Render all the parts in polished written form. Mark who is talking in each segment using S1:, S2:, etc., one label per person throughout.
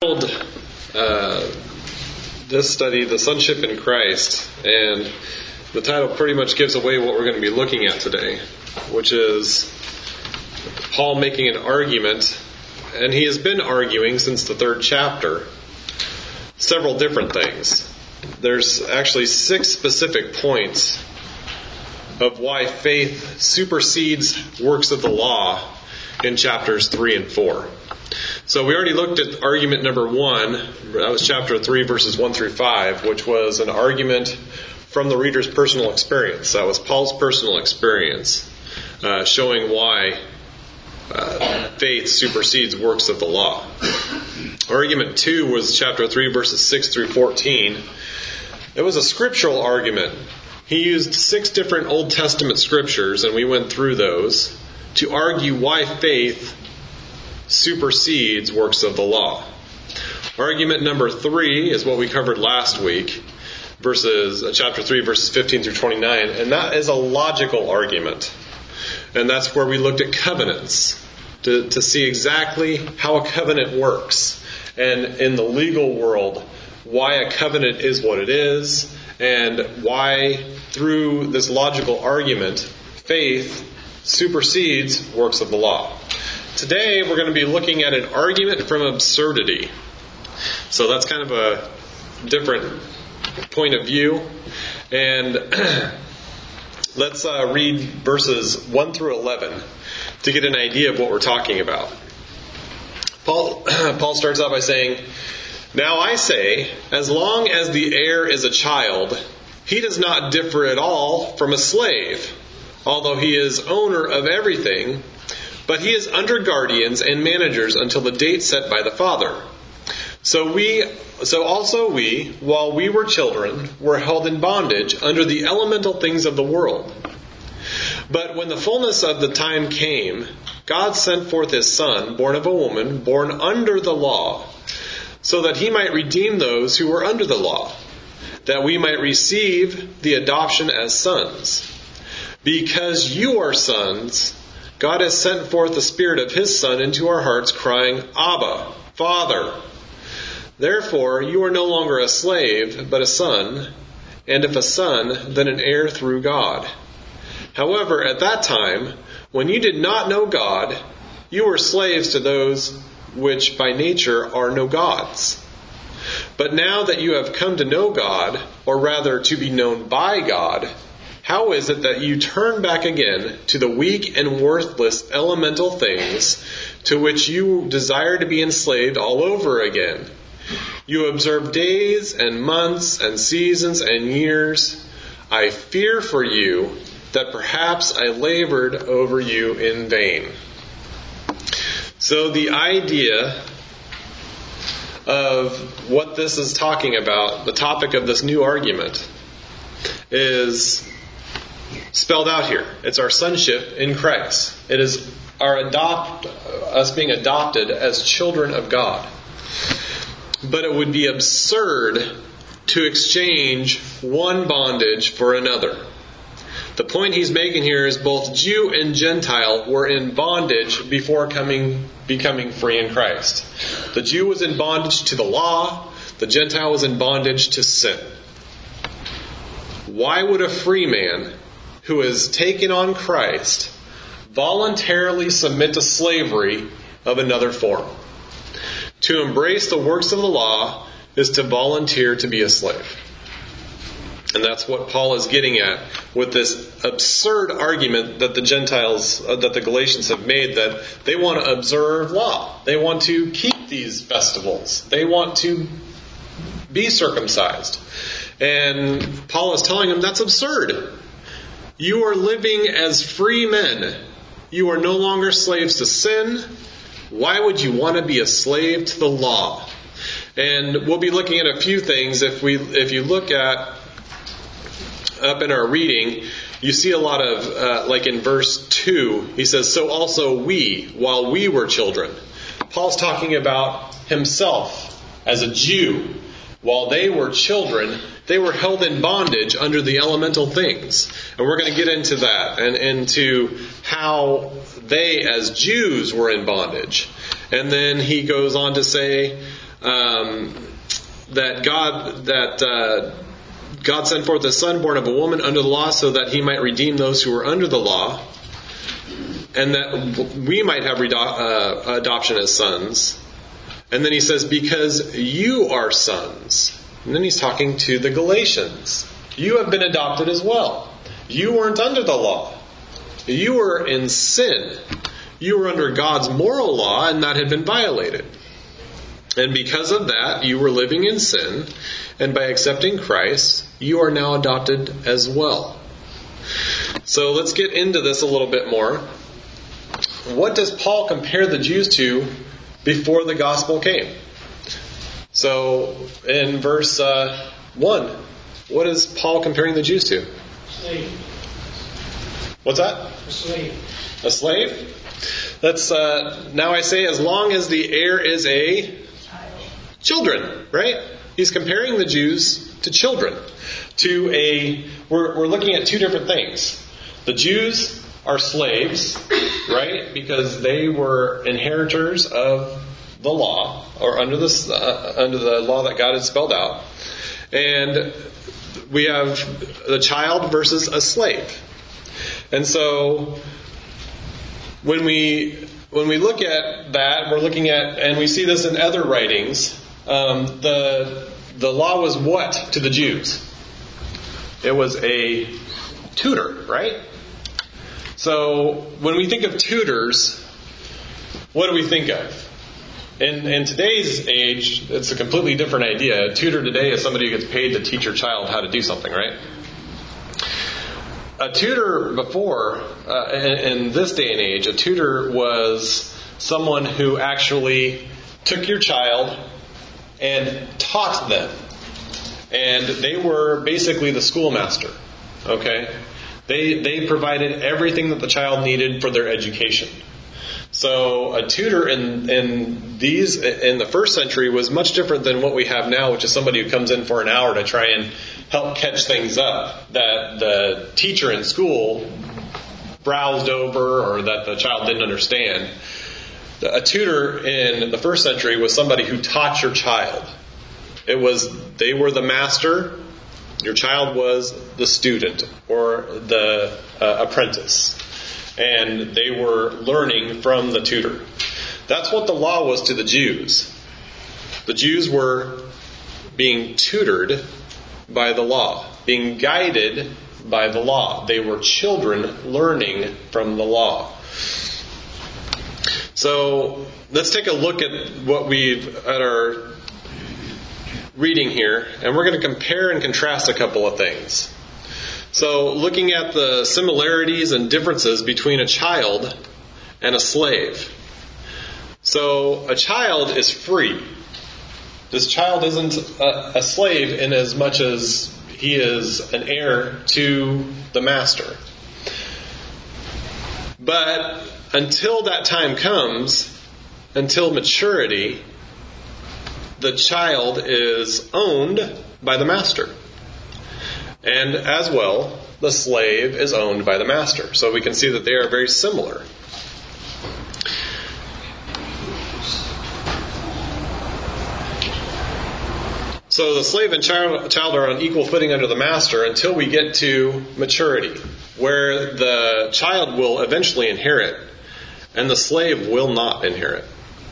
S1: This study, The Sonship in Christ, and the title pretty much gives away what we're going to be looking at today, which is Paul making an argument, and he has been arguing since the 3rd chapter, several different things. There's actually 6 specific points of why faith supersedes works of the law in chapters 3 and 4. So we already looked at argument number 1. That was chapter 3, verses 1 through 5, which was an argument from the reader's personal experience. That was Paul's personal experience, showing why faith supersedes works of the law. Argument 2 was chapter 3, verses 6 through 14. It was a scriptural argument. He used 6 different Old Testament scriptures, and we went through those, to argue why faith supersedes works of the law. Argument number 3 is what we covered last week, chapter 3, verses 15 through 29, and that is a logical argument. And that's where we looked at covenants, to see exactly how a covenant works, and in the legal world, why a covenant is what it is, and why, through this logical argument, faith supersedes works of the law. Today, we're going to be looking at an argument from absurdity. So that's kind of a different point of view. And let's read verses 1 through 11 to get an idea of what we're talking about. Paul starts out by saying, "Now I say, as long as the heir is a child, he does not differ at all from a slave, although he is owner of everything. But he is under guardians and managers until the date set by the father. So also we, while we were children, were held in bondage under the elemental things of the world. But when the fullness of the time came, God sent forth his Son, born of a woman, born under the law, so that he might redeem those who were under the law, that we might receive the adoption as sons. Because you are sons, God has sent forth the Spirit of His Son into our hearts, crying, 'Abba, Father.' Therefore, you are no longer a slave, but a son, and if a son, then an heir through God. However, at that time, when you did not know God, you were slaves to those which by nature are no gods. But now that you have come to know God, or rather to be known by God, how is it that you turn back again to the weak and worthless elemental things to which you desire to be enslaved all over again? You observe days and months and seasons and years. I fear for you that perhaps I labored over you in vain." So the idea of what this is talking about, the topic of this new argument, is spelled out here. It's our sonship in Christ. It is us being adopted as children of God. But it would be absurd to exchange one bondage for another. The point he's making here is both Jew and Gentile were in bondage before becoming free in Christ. The Jew was in bondage to the law. The Gentile was in bondage to sin. Why would a free man who has taken on Christ voluntarily submit to slavery of another form? To embrace the works of the law is to volunteer to be a slave. And that's what Paul is getting at with this absurd argument that the Galatians have made, that they want to observe law. They want to keep these festivals. They want to be circumcised. And Paul is telling them that's absurd. You are living as free men. You are no longer slaves to sin. Why would you want to be a slave to the law? And we'll be looking at a few things. If you look at up in our reading, you see a lot of, like in verse 2, he says, "So also we, while we were children." Paul's talking about himself as a Jew. While they were children, they were held in bondage under the elemental things. And we're going to get into that and into how they as Jews were in bondage. And then he goes on to say, God sent forth His Son, born of a woman under the law, so that He might redeem those who were under the law, and that we might have adoption as sons. And then He says, because you are sons. And then He's talking to the Galatians. You have been adopted as well. You weren't under the law. You were in sin. You were under God's moral law, and that had been violated. And because of that, you were living in sin, and by accepting Christ, you are now adopted as well. So let's get into this a little bit more. What does Paul compare the Jews to before the gospel came? So in verse 1, what is Paul comparing the Jews to?
S2: Slave.
S1: What's that?
S2: A slave.
S1: A slave? That's now I say, as long as the heir is a children, right? He's comparing the Jews to children. We're looking at two different things. The Jews are slaves, right? Because they were inheritors of the law, or under the law that God had spelled out. And we have the child versus a slave. And so when we look at that, we're looking at, and we see this in other writings, the law was what to the Jews? It was a tutor, right? So when we think of tutors, what do we think of? In today's age, it's a completely different idea. A tutor today is somebody who gets paid to teach your child how to do something, right? A tutor before, in this day and age, a tutor was someone who actually took your child and taught them. And they were basically the schoolmaster. Okay? They provided everything that the child needed for their education. So a tutor in the first century was much different than what we have now, which is somebody who comes in for an hour to try and help catch things up that the teacher in school browsed over or that the child didn't understand. A tutor in the first century was somebody who taught your child. They were the master. Your child was the student or the apprentice. And they were learning from the tutor. That's what the law was to the Jews. The Jews were being tutored by the law, being guided by the law. They were children learning from the law. So let's take a look at our reading here, and we're going to compare and contrast a couple of things. So looking at the similarities and differences between a child and a slave. So a child is free. This child isn't a slave in as much as he is an heir to the master. But until that time comes, until maturity, the child is owned by the master. And as well, the slave is owned by the master. So we can see that they are very similar. So the slave and child are on equal footing under the master until we get to maturity, where the child will eventually inherit and the slave will not inherit.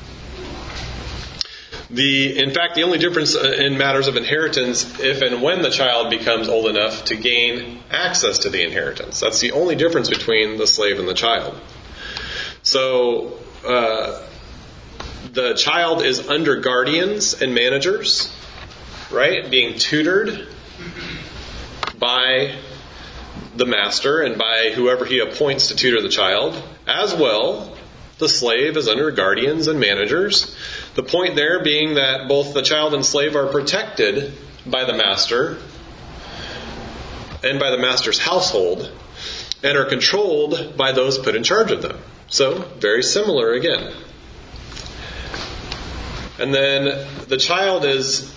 S1: In fact, the only difference in matters of inheritance, if and when the child becomes old enough to gain access to the inheritance. That's the only difference between the slave and the child. So, the child is under guardians and managers, right? Being tutored by the master and by whoever he appoints to tutor the child. As well, the slave is under guardians and managers. The point there being that both the child and slave are protected by the master and by the master's household and are controlled by those put in charge of them. So, very similar again. And then the child is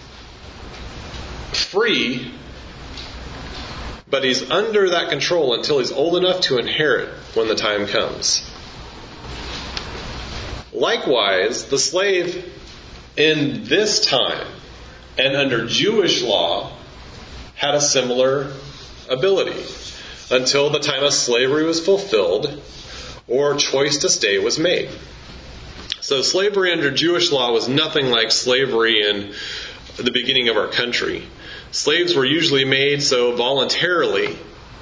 S1: free, but he's under that control until he's old enough to inherit when the time comes. Likewise, the slave in this time and under Jewish law had a similar ability until the time of slavery was fulfilled or choice to stay was made. So slavery under Jewish law was nothing like slavery in the beginning of our country. Slaves were usually made so voluntarily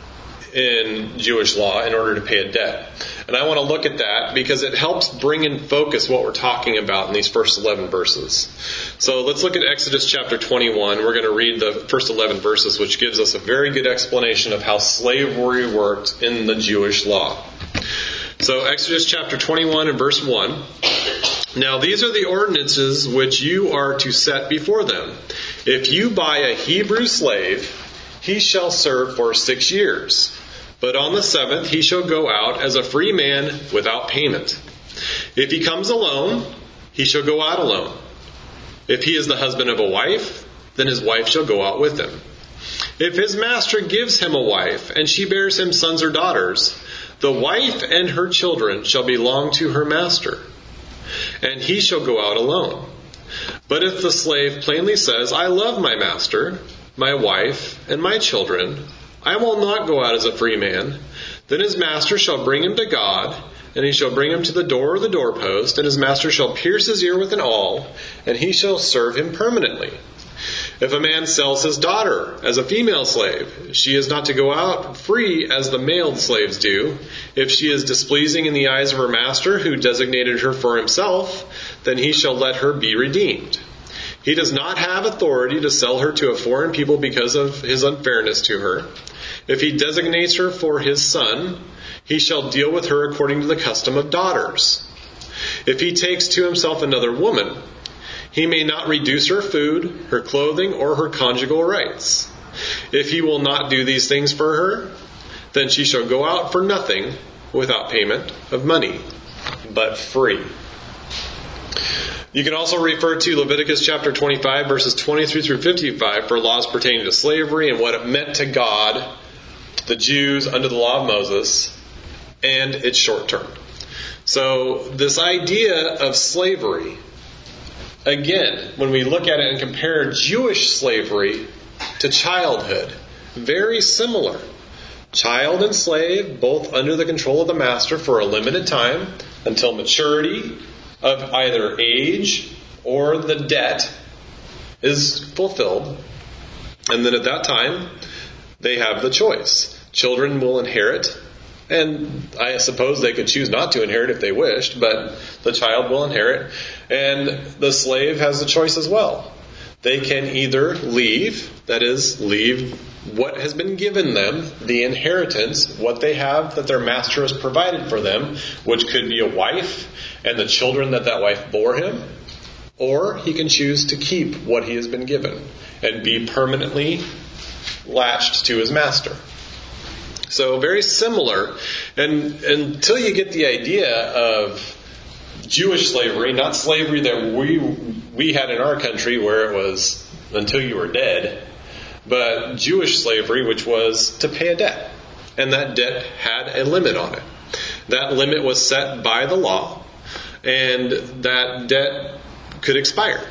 S1: in Jewish law in order to pay a debt. And I want to look at that because it helps bring in focus what we're talking about in these first 11 verses. So let's look at Exodus chapter 21. We're going to read the first 11 verses, which gives us a very good explanation of how slavery worked in the Jewish law. So Exodus chapter 21 and verse 1. Now these are the ordinances which you are to set before them. If you buy a Hebrew slave, he shall serve for 6 years. But on the 7th he shall go out as a free man without payment. If he comes alone, he shall go out alone. If he is the husband of a wife, then his wife shall go out with him. If his master gives him a wife, and she bears him sons or daughters, the wife and her children shall belong to her master, and he shall go out alone. But if the slave plainly says, I love my master, my wife, and my children, I will not go out as a free man, then his master shall bring him to God, and he shall bring him to the door of the doorpost, and his master shall pierce his ear with an awl, and he shall serve him permanently. If a man sells his daughter as a female slave, she is not to go out free as the male slaves do. If she is displeasing in the eyes of her master, who designated her for himself, then he shall let her be redeemed. He does not have authority to sell her to a foreign people because of his unfairness to her. If he designates her for his son, he shall deal with her according to the custom of daughters. If he takes to himself another woman, he may not reduce her food, her clothing, or her conjugal rights. If he will not do these things for her, then she shall go out for nothing without payment of money, but free. You can also refer to Leviticus chapter 25, verses 23 through 55 for laws pertaining to slavery and what it meant to God, the Jews, under the law of Moses, and its short term. So this idea of slavery, again, when we look at it and compare Jewish slavery to childhood, very similar. Child and slave, both under the control of the master for a limited time until maturity of either age or the debt is fulfilled. And then at that time, they have the choice. Children will inherit, and I suppose they could choose not to inherit if they wished, but the child will inherit, and the slave has the choice as well. They can either leave, that is, leave what has been given them, the inheritance, what they have that their master has provided for them, which could be a wife and the children that wife bore him, or he can choose to keep what he has been given and be permanently latched to his master. So very similar, and until you get the idea of Jewish slavery, not slavery that we had in our country where it was until you were dead, but Jewish slavery, which was to pay a debt. And that debt had a limit on it. That limit was set by the law, and that debt could expire.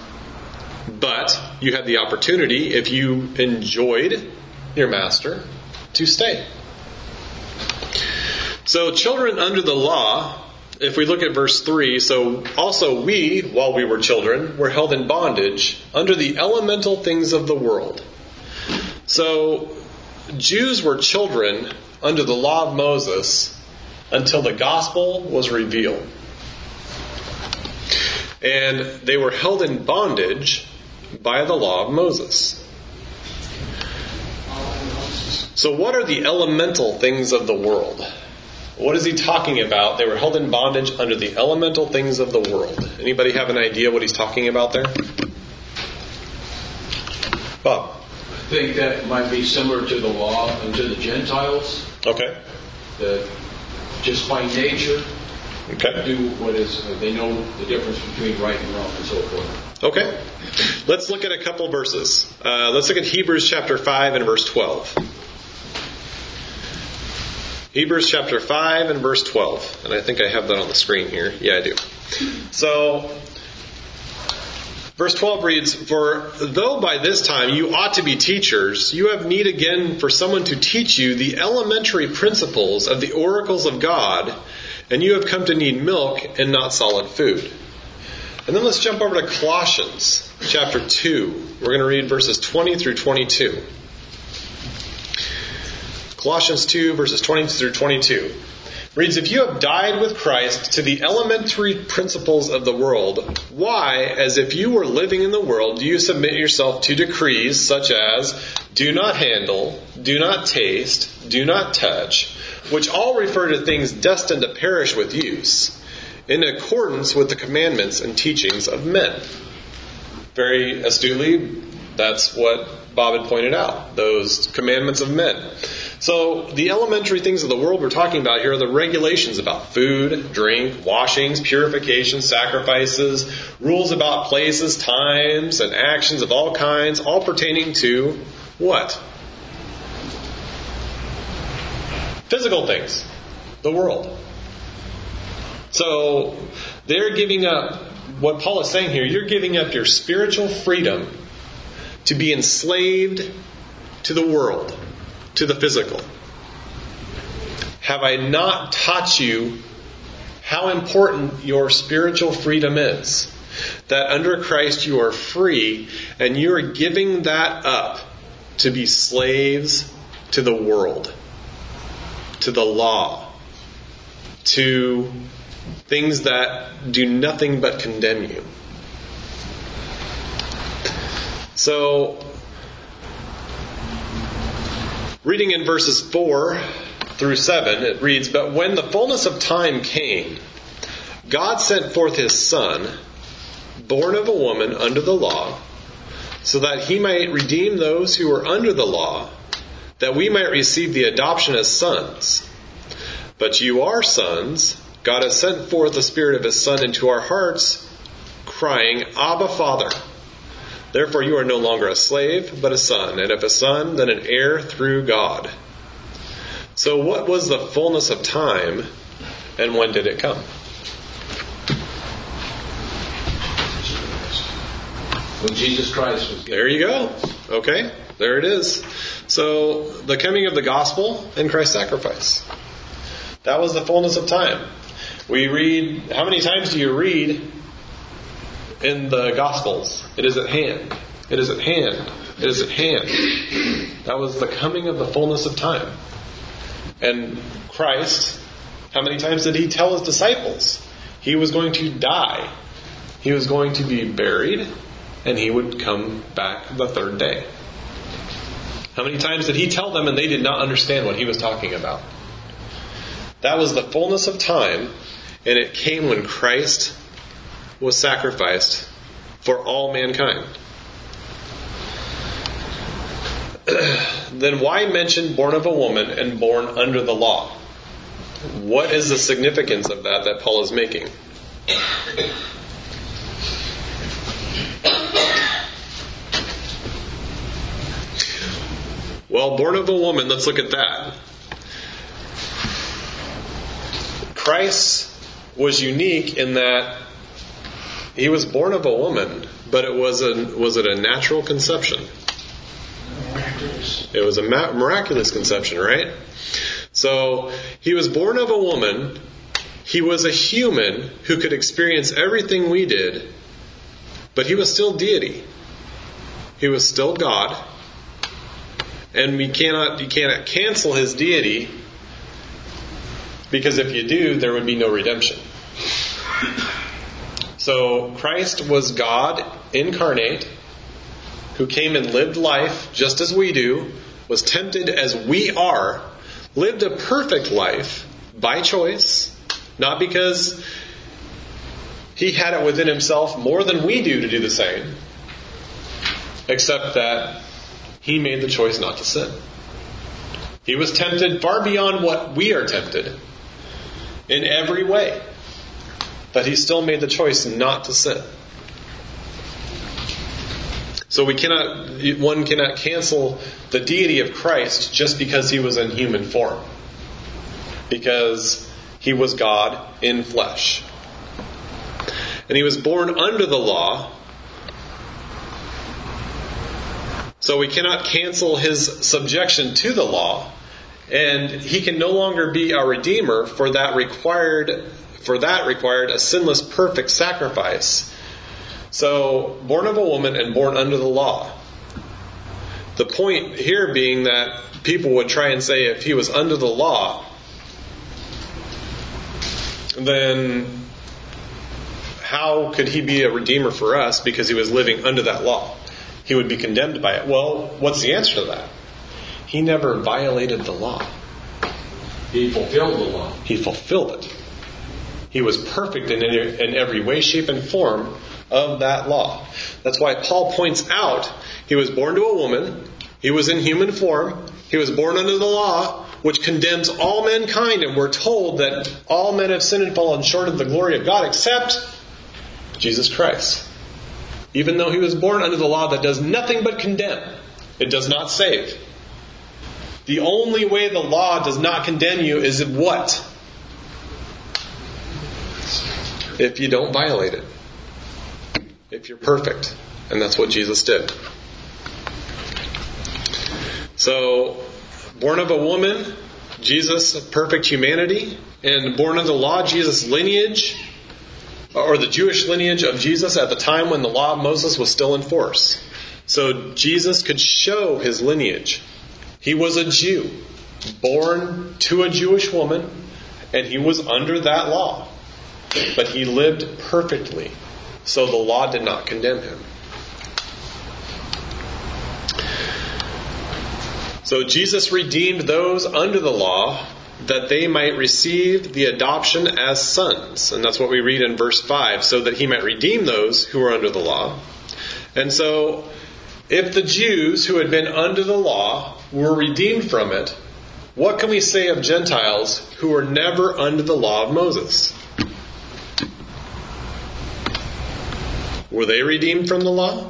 S1: But you had the opportunity, if you enjoyed your master, to stay. So children under the law, if we look at verse 3, so also we, while we were children, were held in bondage under the elemental things of the world. So Jews were children under the law of Moses until the gospel was revealed. And they were held in bondage by the law of Moses. So what are the elemental things of the world? What is he talking about? They were held in bondage under the elemental things of the world. Anybody have an idea what he's talking about there? Bob?
S2: I think that might be similar to the law and to the Gentiles.
S1: Okay.
S2: That just by nature do what is, they know the difference between right and wrong and so forth.
S1: Okay. Let's look at a couple verses. Let's look at Hebrews chapter 5 and verse 12. Hebrews chapter 5 and verse 12. And I think I have that on the screen here. Yeah, I do. So, Verse 12 reads, "For though by this time you ought to be teachers, you have need again for someone to teach you the elementary principles of the oracles of God, and you have come to need milk and not solid food." And then let's jump over to Colossians chapter 2. We're going to read verses 20 through 22. Colossians 2, verses 20 through 22. Reads, "If you have died with Christ to the elementary principles of the world, why, as if you were living in the world, do you submit yourself to decrees such as, do not handle, do not taste, do not touch, which all refer to things destined to perish with use, in accordance with the commandments and teachings of men?" Very astutely, that's what Bob had pointed out, those commandments of men. So the elementary things of the world we're talking about here are the regulations about food, drink, washings, purification, sacrifices, rules about places, times, and actions of all kinds, all pertaining to what? Physical things, the world. So they're giving up, what Paul is saying here, you're giving up your spiritual freedom to be enslaved to the world, to the physical. Have I not taught you how important your spiritual freedom is? That under Christ you are free, and you are giving that up to be slaves to the world, to the law, to things that do nothing but condemn you. So, reading in verses 4 through 7, it reads, "But when the fullness of time came, God sent forth His Son, born of a woman under the law, so that He might redeem those who were under the law, that we might receive the adoption as sons. But you are sons. God has sent forth the Spirit of His Son into our hearts, crying, Abba, Father. Therefore you are no longer a slave, but a son, and if a son, then an heir through God." So what was the fullness of time, and when did it come?
S2: When Jesus Christ was given.
S1: There you go. Okay, there it is. So the coming of the gospel and Christ's sacrifice. That was the fullness of time. We read, how many times do you read in the Gospels? It is at hand. It is at hand. It is at hand. That was the coming of the fullness of time. And Christ, how many times did He tell His disciples He was going to die? He was going to be buried, and He would come back the third day. How many times did He tell them and they did not understand what He was talking about? That was the fullness of time, and it came when Christ was sacrificed for all mankind. Then why mention born of a woman and born under the law? What is the significance of that Paul is making? Well, born of a woman, let's look at that. Christ was unique in that He was born of a woman, but was it a natural conception? It was a miraculous conception, right? So He was born of a woman. He was a human who could experience everything we did, but He was still deity. He was still God, and you cannot cancel His deity, because if you do, there would be no redemption. So Christ was God incarnate, who came and lived life just as we do, was tempted as we are, lived a perfect life by choice, not because He had it within Himself more than we do to do the same, except that He made the choice not to sin. He was tempted far beyond what we are tempted in every way, but He still made the choice not to sin. So one cannot cancel the deity of Christ just because He was in human form, because He was God in flesh. And He was born under the law So we cannot cancel his subjection to the law, and he can no longer be our Redeemer, for that required a sinless, perfect sacrifice. So, born of a woman and born under the law. The point here being that people would try and say if he was under the law, then how could he be a Redeemer for us because he was living under that law? He would be condemned by it. Well, what's the answer to that? He never violated the law.
S2: He fulfilled the law.
S1: He fulfilled it. He was perfect in every way, shape, and form of that law. That's why Paul points out he was born to a woman. He was in human form. He was born under the law, which condemns all mankind. And we're told that all men have sinned and fallen short of the glory of God except Jesus Christ. Even though he was born under the law that does nothing but condemn, it does not save. The only way the law does not condemn you is what? If you don't violate it. If you're perfect. And that's what Jesus did. So, born of a woman, Jesus, perfect humanity, and born under the law, Jesus' lineage, or the Jewish lineage of Jesus at the time when the law of Moses was still in force. So Jesus could show his lineage. He was a Jew, born to a Jewish woman, and he was under that law. But he lived perfectly, so the law did not condemn him. So Jesus redeemed those under the law that they might receive the adoption as sons. And that's what we read in verse 5, so that he might redeem those who were under the law. And so, if the Jews who had been under the law were redeemed from it, what can we say of Gentiles who were never under the law of Moses? Were they redeemed from the law?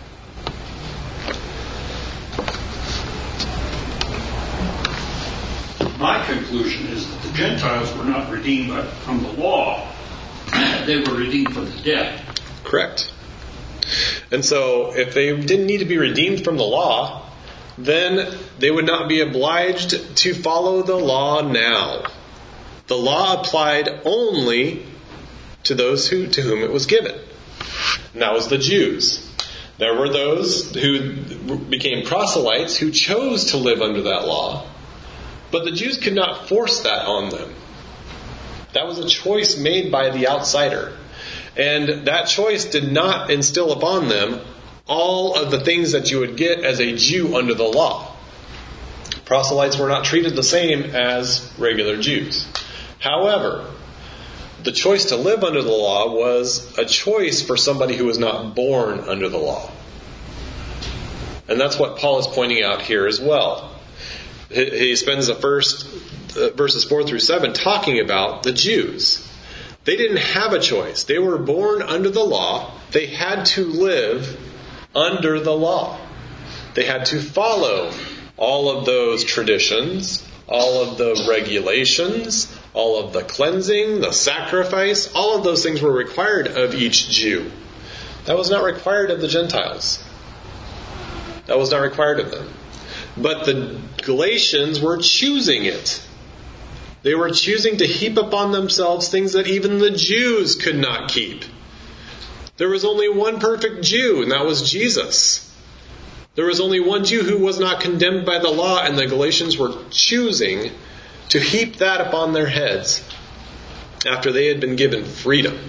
S3: My conclusion is that the Gentiles were not redeemed from the law. They were redeemed from the debt.
S1: Correct. And so, if they didn't need to be redeemed from the law, then they would not be obliged to follow the law now. The law applied only to those to whom it was given. And that was the Jews. There were those who became proselytes who chose to live under that law. But the Jews could not force that on them. That was a choice made by the outsider. And that choice did not instill upon them all of the things that you would get as a Jew under the law. Proselytes were not treated the same as regular Jews. However, the choice to live under the law was a choice for somebody who was not born under the law. And that's what Paul is pointing out here as well. He spends the first verses 4 through 7 talking about the Jews. They didn't have a choice. They were born under the law. They had to live under the law. They had to follow all of those traditions, all of the regulations, all of the cleansing, the sacrifice. All of those things were required of each Jew. That was not required of the Gentiles. That was not required of them. But the Galatians were choosing it. They were choosing to heap upon themselves things that even the Jews could not keep. There was only one perfect Jew, and that was Jesus. There was only one Jew who was not condemned by the law, and the Galatians were choosing to heap that upon their heads after they had been given freedom.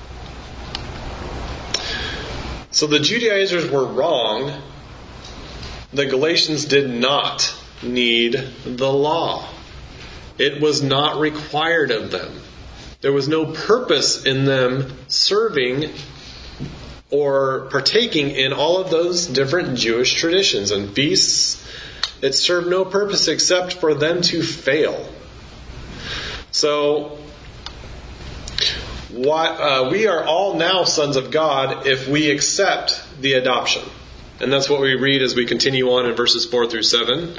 S1: So the Judaizers were wrong. The Galatians did not need the law. It was not required of them. There was no purpose in them serving or partaking in all of those different Jewish traditions and feasts. It served no purpose except for them to fail. So, we are all now sons of God if we accept the adoption. And that's what we read as we continue on in verses 4 through 7.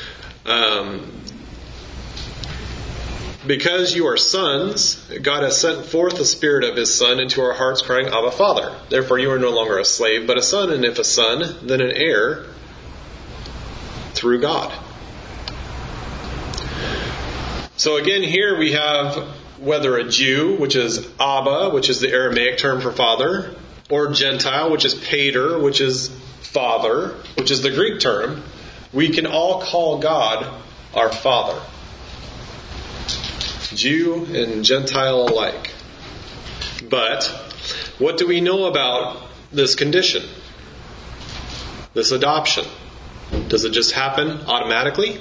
S1: Because you are sons, God has sent forth the Spirit of His Son into our hearts, crying, Abba, Father. Therefore you are no longer a slave, but a son, and if a son, then an heir through God. So again, here we have whether a Jew, which is Abba, which is the Aramaic term for father, or Gentile, which is pater, which is father, which is the Greek term, we can all call God our Father. Jew and Gentile alike. But what do we know about this condition? This adoption? Does it just happen automatically?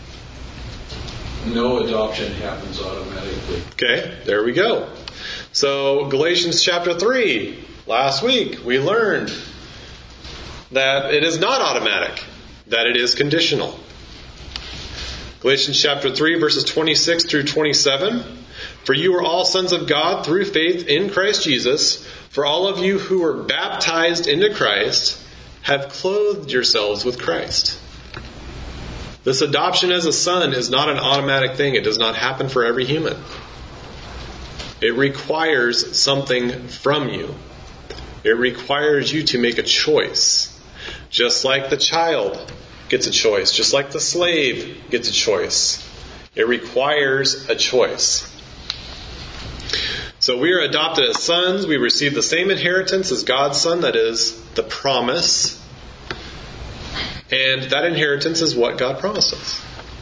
S2: No adoption happens automatically.
S1: Okay, there we go. So Galatians chapter 3, last week we learned that it is not automatic, that it is conditional. Galatians chapter 3, verses 26 through 27. For you are all sons of God through faith in Christ Jesus. For all of you who were baptized into Christ have clothed yourselves with Christ. This adoption as a son is not an automatic thing. It does not happen for every human. It requires something from you. It requires you to make a choice. Just like the child gets a choice. Just like the slave gets a choice. It requires a choice. So we are adopted as sons. We receive the same inheritance as God's son, that is, the promise. And that inheritance is what God promises.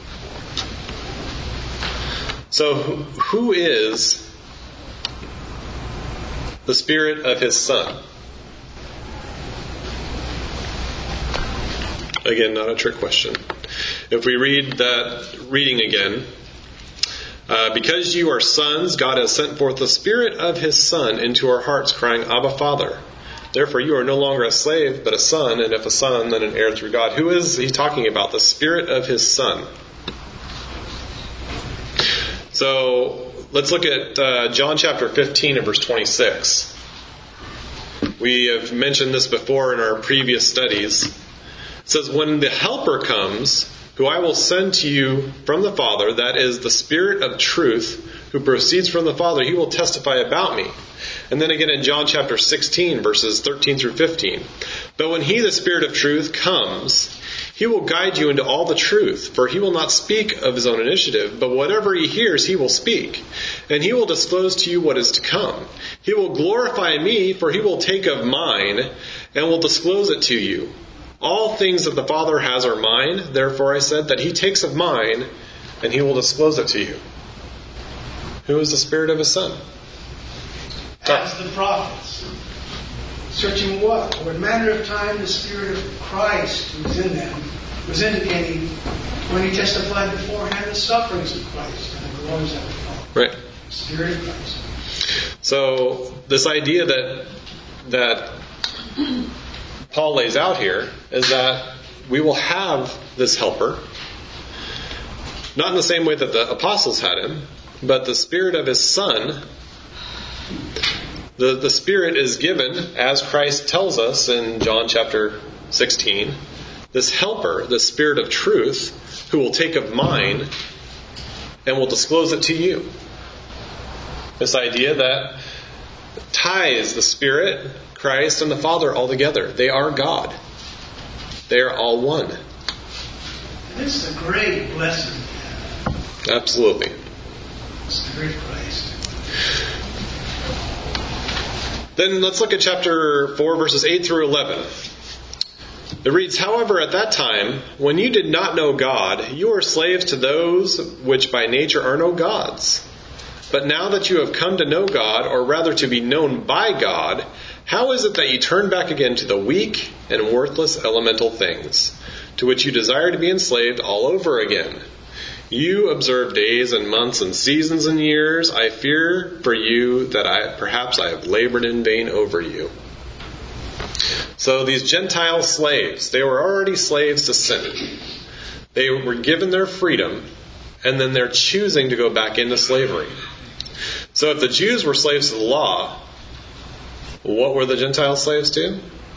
S1: So who is the Spirit of His Son? Again, not a trick question. If we read that reading again, because you are sons, God has sent forth the Spirit of His Son into our hearts, crying, Abba, Father. Therefore, you are no longer a slave, but a son, and if a son, then an heir through God. Who is he talking about? The Spirit of His Son. So, let's look at John chapter 15 and verse 26. We have mentioned this before in our previous studies. It says, when the Helper comes, who I will send to you from the Father, that is the Spirit of truth, who proceeds from the Father, He will testify about me. And then again in John chapter 16, verses 13 through 15. But when He, the Spirit of truth, comes, He will guide you into all the truth, for He will not speak of His own initiative, but whatever He hears, He will speak. And He will disclose to you what is to come. He will glorify me, for He will take of mine, and will disclose it to you. All things that the Father has are mine. Therefore I said that He takes of mine, and He will disclose it to you. Who is the Spirit of His Son?
S4: As the prophets, searching what manner of time the Spirit of Christ who was in them was indicating when He testified beforehand the sufferings of Christ and the glories that would follow.
S1: Right.
S4: Spirit of Christ.
S1: So this idea that Paul lays out here is that we will have this helper, not in the same way that the apostles had him, but the Spirit of His Son. The Spirit is given, as Christ tells us in John chapter 16, this helper, the Spirit of truth, who will take of mine and will disclose it to you. This idea that ties the Spirit, Christ, and the Father all together. They are God. They are all one.
S4: This is a great blessing.
S1: Absolutely.
S4: Spirit of Christ.
S1: Then let's look at chapter 4, verses 8 through 11. It reads, however, at that time, when you did not know God, you were slaves to those which by nature are no gods. But now that you have come to know God, or rather to be known by God, how is it that you turn back again to the weak and worthless elemental things, to which you desire to be enslaved all over again? You observe days and months and seasons and years. I fear for you that perhaps I have labored in vain over you. So these Gentile slaves, they were already slaves to sin. They were given their freedom, and then they're choosing to go back into slavery. So if the Jews were slaves to the law, what were the Gentile slaves to?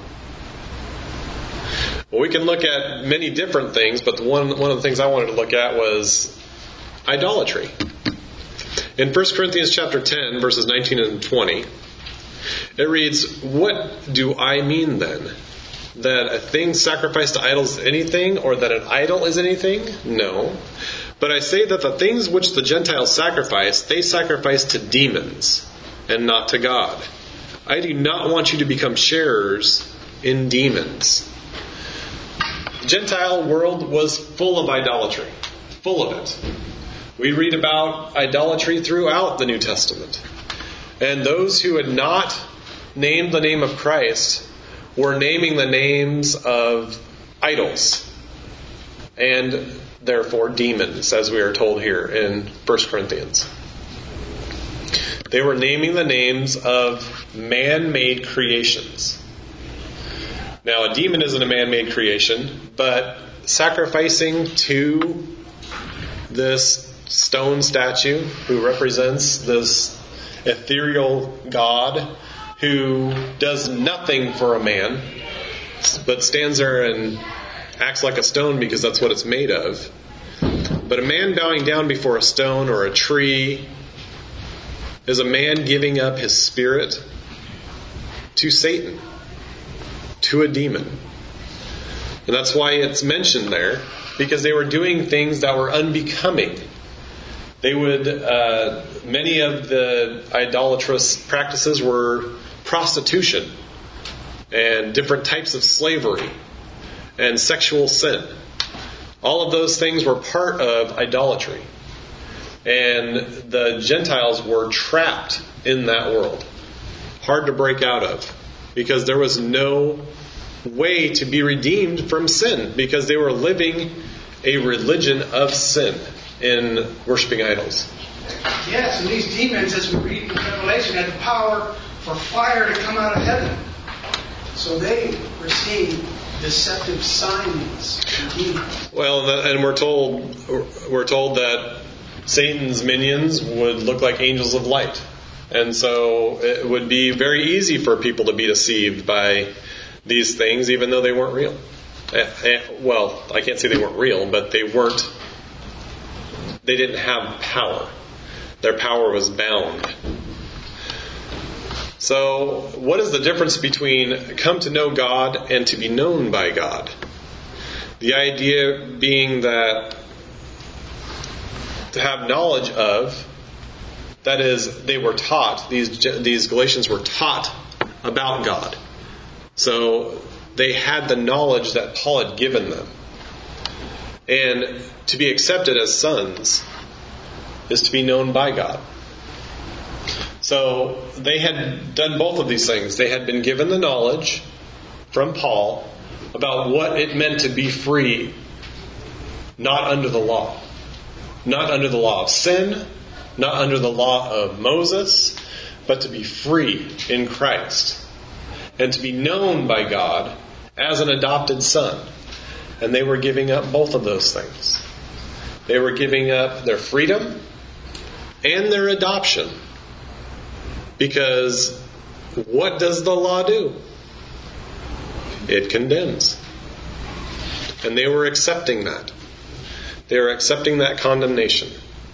S1: Well, we can look at many different things, but one of the things I wanted to look at was idolatry. In 1 Corinthians chapter 10, verses 19 and 20, it reads, what do I mean then? that a thing sacrificed to idols is anything, or that an idol is anything? No. But I say that the things which the Gentiles sacrifice, they sacrifice to demons, and not to God. I do not want you to become sharers in demons. The Gentile world was full of idolatry. Full of it. We read about idolatry throughout the New Testament. And those who had not named the name of Christ were naming the names of idols, and therefore demons, as we are told here in 1 Corinthians. They were naming the names of man-made creations. Now, a demon isn't a man-made creation, but sacrificing to this stone statue who represents this ethereal God who does nothing for a man, but stands there and acts like a stone because that's what it's made of. But a man bowing down before a stone or a tree is a man giving up his spirit to Satan, to a demon. And that's why it's mentioned there, because they were doing things that were unbecoming. They would, many of the idolatrous practices were prostitution and different types of slavery and sexual sin. All of those things were part of idolatry. And the Gentiles were trapped in that world. Hard to break out of. Because there was no way to be redeemed from sin. Because they were living a religion of sin in worshiping idols.
S4: Yes, and these demons, as we read in Revelation, had the power for fire to come out of heaven. So they were seeing deceptive signs and demons.
S1: Well, and we're told that Satan's minions would look like angels of light. And so it would be very easy for people to be deceived by these things, even though they weren't real. Well, I can't say they weren't real, but they didn't have power. Their power was bound. So, what is the difference between come to know God and to be known by God? The idea being that to have knowledge of, that is, they were taught, these Galatians were taught about God. So, they had the knowledge that Paul had given them. And to be accepted as sons is to be known by God. So they had done both of these things. They had been given the knowledge from Paul about what it meant to be free, not under the law. Not under the law of sin, not under the law of Moses, but to be free in Christ. And to be known by God as an adopted son. And they were giving up both of those things. They were giving up their freedom and their adoption. Because what does the law do? It condemns. And they were accepting that. They were accepting that condemnation.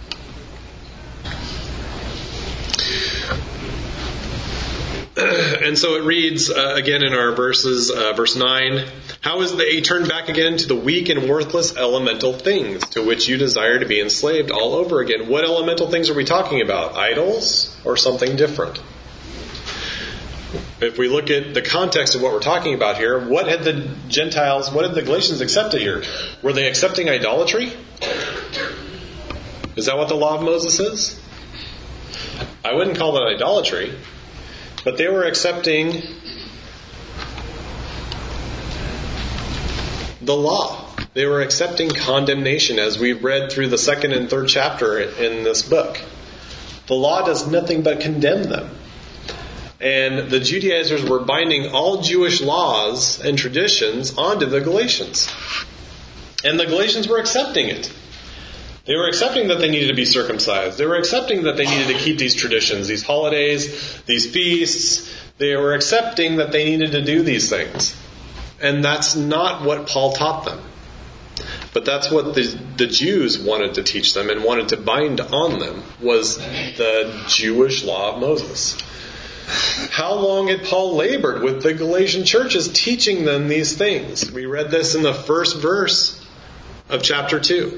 S1: And so it reads again in our verses, verse 9, how is they turned back again to the weak and worthless elemental things to which you desire to be enslaved all over again? What elemental things are we talking about? Idols or something different? If we look at the context of what we're talking about here, what had the Galatians accepted here? Were they accepting idolatry? Is that what the law of Moses is? I wouldn't call that idolatry. But they were accepting the law. They were accepting condemnation, as we've read through the 2nd and 3rd chapter in this book. The law does nothing but condemn them. And the Judaizers were binding all Jewish laws and traditions onto the Galatians. And the Galatians were accepting it. They were accepting that they needed to be circumcised. They were accepting that they needed to keep these traditions, these holidays, these feasts. They were accepting that they needed to do these things. And that's not what Paul taught them. But that's what the Jews wanted to teach them and wanted to bind on them, was the Jewish law of Moses. How long had Paul labored with the Galatian churches teaching them these things? We read this in the first verse of chapter 2.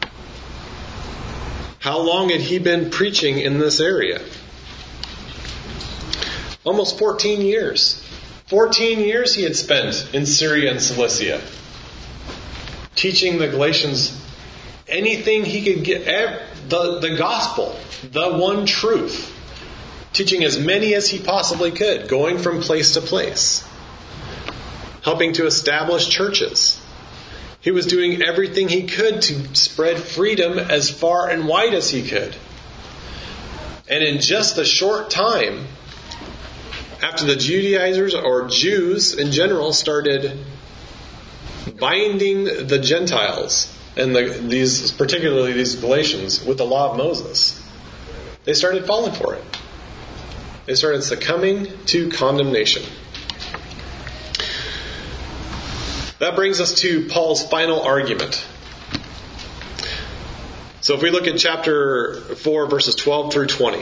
S1: How long had he been preaching in this area? Almost 14 years. 14 years he had spent in Syria and Cilicia, teaching the Galatians anything he could get, the gospel, the one truth. Teaching as many as he possibly could, going from place to place, helping to establish churches. He was doing everything he could to spread freedom as far and wide as he could. And in just a short time, after the Judaizers, or Jews in general, started binding the Gentiles, and particularly these Galatians, with the law of Moses, they started falling for it. They started succumbing to condemnation. That brings us to Paul's final argument. So if we look at chapter 4, verses 12 through 20.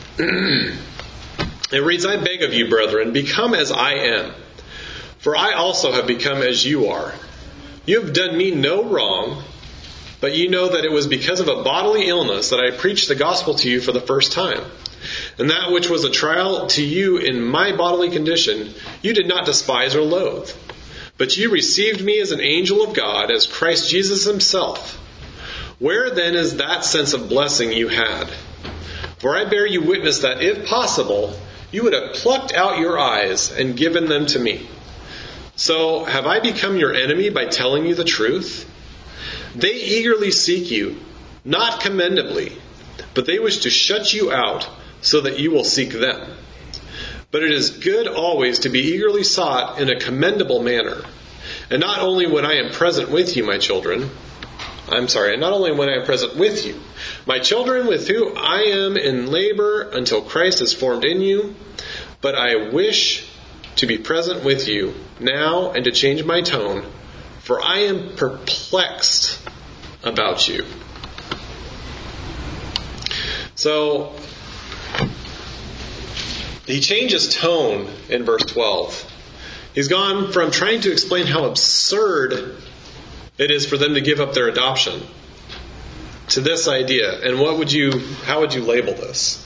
S1: It reads, I beg of you, brethren, become as I am, for I also have become as you are. You have done me no wrong, but you know that it was because of a bodily illness that I preached the gospel to you for the first time. And that which was a trial to you in my bodily condition, you did not despise or loathe. But you received me as an angel of God, as Christ Jesus himself. Where then is that sense of blessing you had? For I bear you witness that, if possible, you would have plucked out your eyes and given them to me. So have I become your enemy by telling you the truth? They eagerly seek you, not commendably, but they wish to shut you out so that you will seek them. But it is good always to be eagerly sought in a commendable manner, and not only when I am present with you, my children. And not only when I am present with you, my children, with whom I am in labor until Christ is formed in you, but I wish to be present with you now and to change my tone, for I am perplexed about you. So, he changes tone in verse 12. He's gone from trying to explain how absurd it is for them to give up their adoption to this idea. And how would you label this?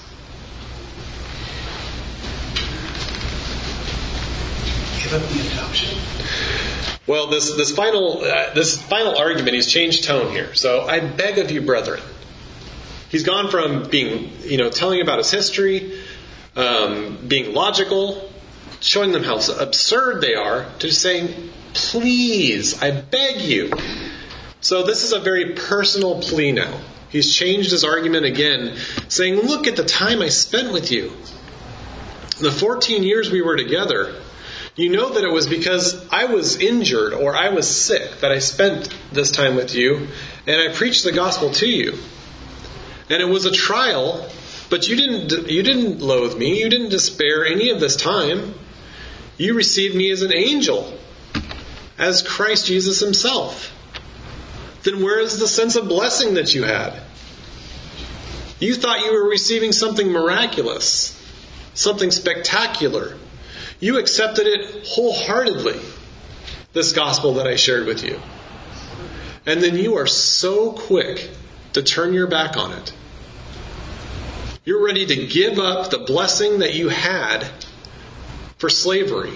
S4: Give up the adoption?
S1: Well, this final argument, he's changed tone here. So, I beg of you, brethren. He's gone from being, telling about his history, being logical, showing them how absurd they are, to saying, please, I beg you. So this is a very personal plea now. He's changed his argument again, saying, look at the time I spent with you. The 14 years we were together, you know that it was because I was injured or I was sick that I spent this time with you, and I preached the gospel to you. And it was a trial, but you didn't loathe me. You didn't despair any of this time. You received me as an angel, as Christ Jesus himself. Then where is the sense of blessing that you had? You thought you were receiving something miraculous, something spectacular. You accepted it wholeheartedly, this gospel that I shared with you. And then you are so quick to turn your back on it. You're ready to give up the blessing that you had for slavery.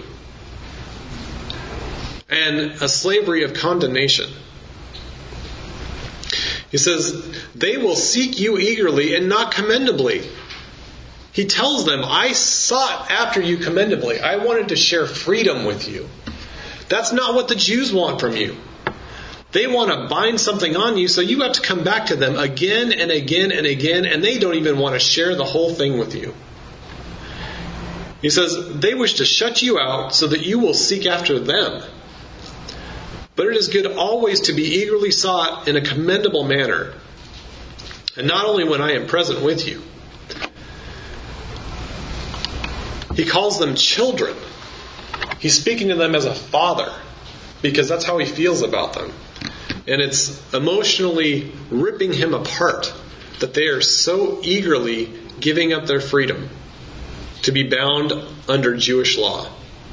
S1: And a slavery of condemnation. He says, they will seek you eagerly and not commendably. He tells them, I sought after you commendably. I wanted to share freedom with you. That's not what the Jews want from you. They want to bind something on you, so you have to come back to them again and again and again, and they don't even want to share the whole thing with you. He says, they wish to shut you out so that you will seek after them. But it is good always to be eagerly sought in a commendable manner, and not only when I am present with you. He calls them children. He's speaking to them as a father, because that's how he feels about them. And it's emotionally ripping him apart that they are so eagerly giving up their freedom to be bound under Jewish law.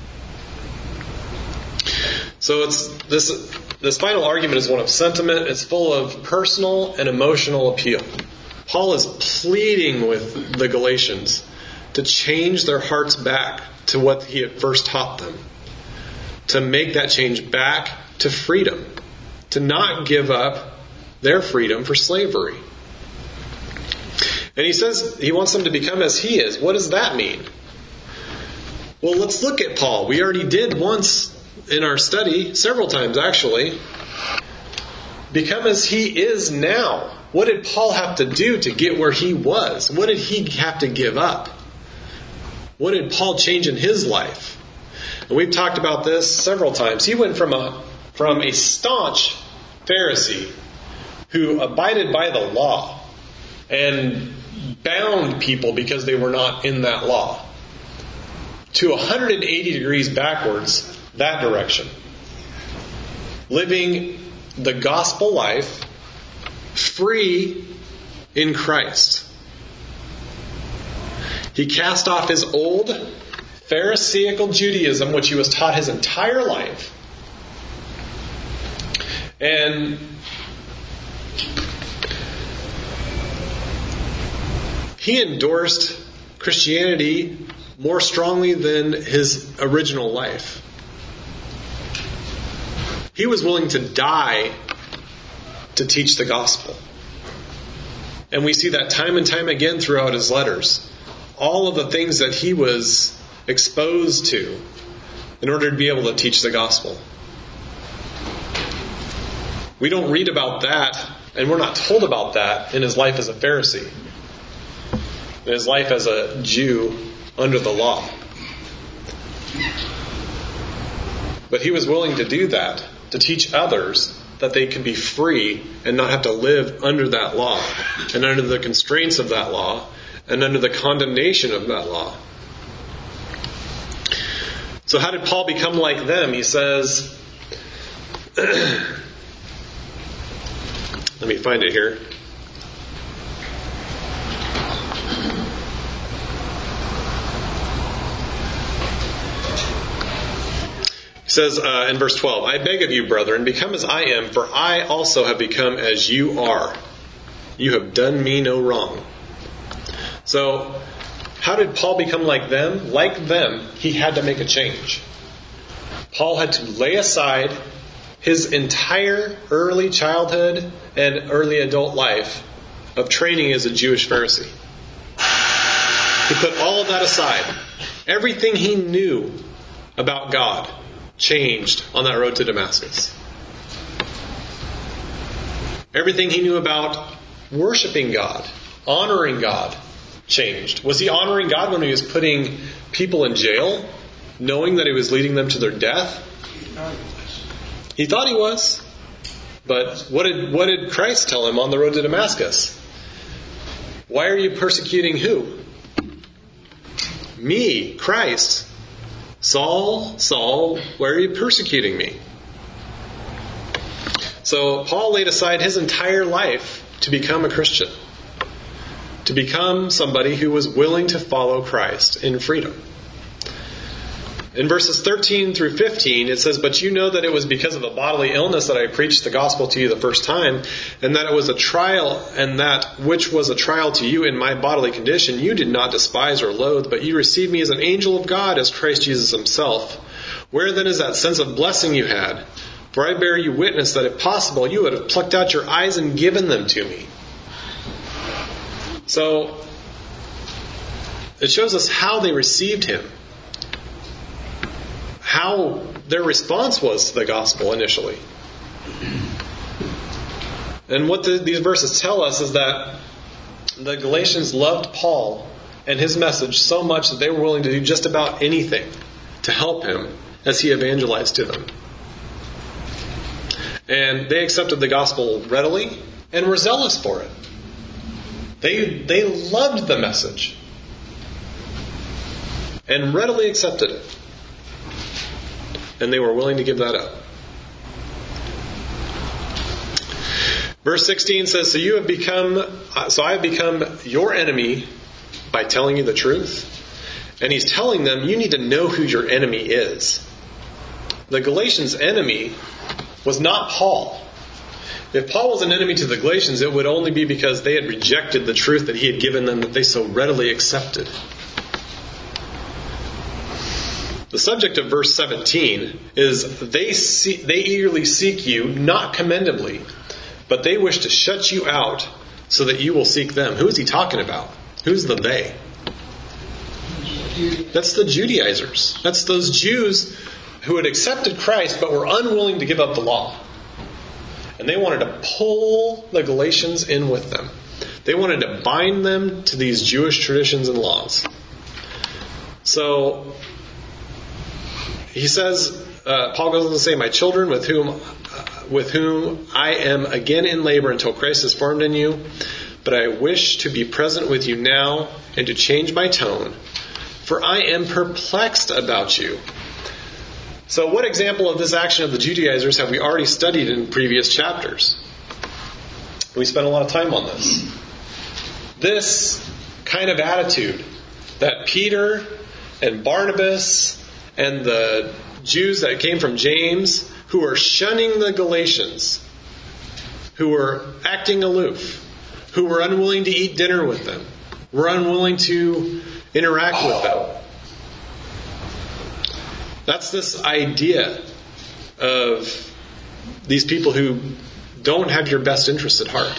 S1: So this final argument is one of sentiment. It's full of personal and emotional appeal. Paul is pleading with the Galatians to change their hearts back to what he had first taught them, to make that change back to freedom, to not give up their freedom for slavery. And he says he wants them to become as he is. What does that mean? Well, let's look at Paul. We already did once in our study, several times actually. Become as he is now. What did Paul have to do to get where he was? What did he have to give up? What did Paul change in his life? And we've talked about this several times. He went from a staunch Pharisee who abided by the law and bound people because they were not in that law, to 180 degrees backwards that direction. Living the gospel life free in Christ. He cast off his old Pharisaical Judaism, which he was taught his entire life, and he endorsed Christianity more strongly than his original life. He was willing to die to teach the gospel. And we see that time and time again throughout his letters. All of the things that he was exposed to in order to be able to teach the gospel. We don't read about that, and we're not told about that in his life as a Pharisee, in his life as a Jew under the law. But he was willing to do that, to teach others that they could be free and not have to live under that law and under the constraints of that law and under the condemnation of that law. So how did Paul become like them? He says, let me find it here. He says in verse 12, I beg of you, brethren, become as I am, for I also have become as you are. You have done me no wrong. So, how did Paul become like them? Like them, he had to make a change. Paul had to lay aside his entire early childhood and early adult life of training as a Jewish Pharisee. He put all of that aside. Everything he knew about God changed on that road to Damascus. Everything he knew about worshiping God, honoring God, changed. Was he honoring God when he was putting people in jail, knowing that he was leading them to their death? He thought he was. But what did Christ tell him on the road to Damascus? Why are you persecuting who? Me, Christ. Saul, Saul, why are you persecuting me? So Paul laid aside his entire life to become a Christian, to become somebody who was willing to follow Christ in freedom. In verses 13 through 15, it says, But you know that it was because of a bodily illness that I preached the gospel to you the first time, and that it was a trial, and that which was a trial to you in my bodily condition, you did not despise or loathe, but you received me as an angel of God, as Christ Jesus himself. Where then is that sense of blessing you had? For I bear you witness that if possible, you would have plucked out your eyes and given them to me. So, it shows us how they received him. How their response was to the gospel initially. And what these verses tell us is that the Galatians loved Paul and his message so much that they were willing to do just about anything to help him as he evangelized to them. And they accepted the gospel readily and were zealous for it. They loved the message and readily accepted it. And they were willing to give that up. Verse 16 says, So I have become your enemy by telling you the truth. And he's telling them, you need to know who your enemy is. The Galatians' enemy was not Paul. If Paul was an enemy to the Galatians, it would only be because they had rejected the truth that he had given them that they so readily accepted. The subject of verse 17 is they eagerly seek you, not commendably, but they wish to shut you out so that you will seek them. Who is he talking about? Who's the they? That's the Judaizers. That's those Jews who had accepted Christ but were unwilling to give up the law. And they wanted to pull the Galatians in with them. They wanted to bind them to these Jewish traditions and laws. So he says, Paul goes on to say, my children with whom I am again in labor until Christ is formed in you, but I wish to be present with you now and to change my tone, for I am perplexed about you. So what example of this action of the Judaizers have we already studied in previous chapters? We spent a lot of time on this. This kind of attitude that Peter and Barnabas and the Jews that came from James, who were shunning the Galatians, who were acting aloof, who were unwilling to eat dinner with them, were unwilling to interact with them. That's this idea of these people who don't have your best interests at heart.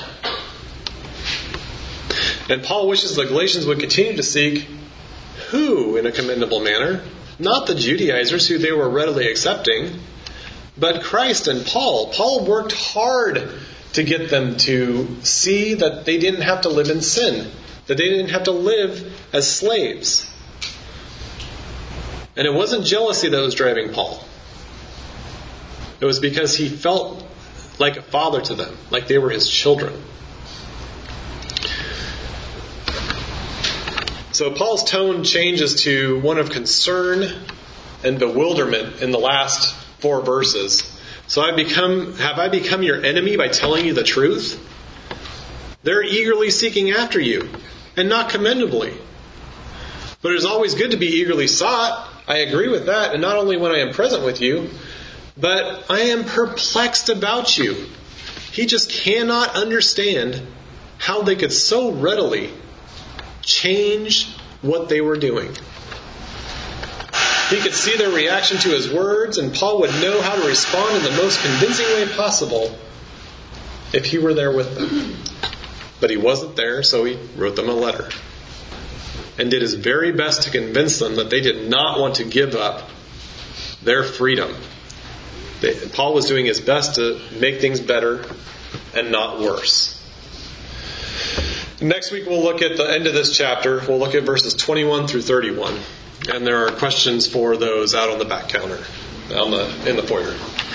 S1: And Paul wishes the Galatians would continue to seek who in a commendable manner? Not the Judaizers who they were readily accepting, but Christ and Paul. Paul worked hard to get them to see that they didn't have to live in sin, that they didn't have to live as slaves. And it wasn't jealousy that was driving Paul. It was because he felt like a father to them, like they were his children. So Paul's tone changes to one of concern and bewilderment in the last 4 verses. So have I become your enemy by telling you the truth? They're eagerly seeking after you, and not commendably. But it is always good to be eagerly sought. I agree with that, and not only when I am present with you, but I am perplexed about you. He just cannot understand how they could so readily change what they were doing. He could see their reaction to his words, and Paul would know how to respond in the most convincing way possible if he were there with them. But he wasn't there, so he wrote them a letter and did his very best to convince them that they did not want to give up their freedom. Paul was doing his best to make things better and not worse. Next week we'll look at the end of this chapter. We'll look at verses 21 through 31. And there are questions for those out on the back counter, in the foyer.